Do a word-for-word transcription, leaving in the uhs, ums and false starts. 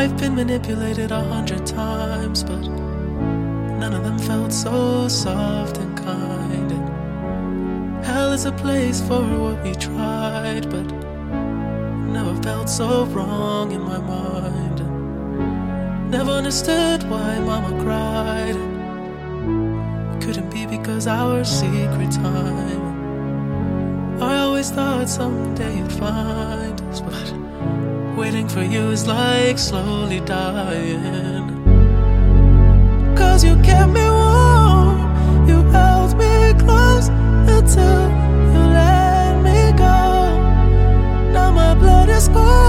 I've been manipulated a hundred times, but none of them felt so soft and kind. And hell is a place for what we tried, but never felt so wrong in my mind. And never understood why mama cried. It couldn't be because our secret time. I always thought someday you'd find us, but waiting for you is like slowly dying. Cause you kept me warm, you held me close until you let me go. Now my blood is cold.